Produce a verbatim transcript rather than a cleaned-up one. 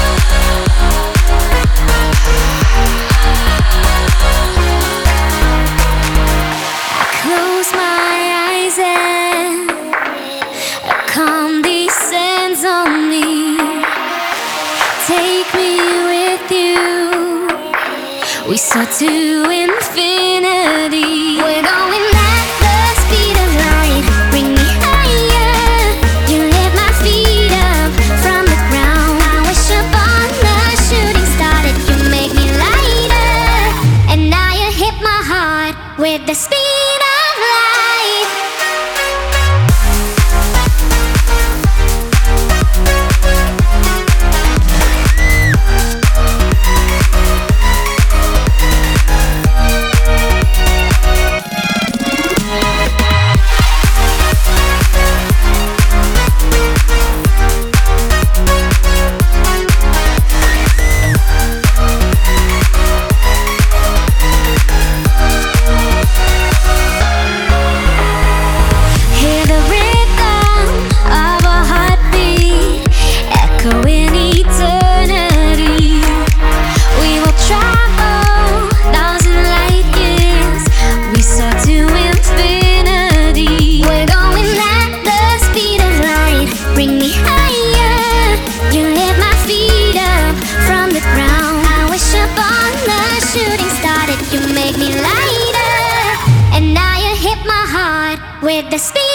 Close my eyes and calm descends on me. Take me with you. We soar to infinity. We're going at the speed of light. Bring me higher. You lift my feet up from the ground. I wish upon the shooting star that you make me lighter. And now you hit my heart with the speed of light. You make me lighter, and now you hit my heart with the speed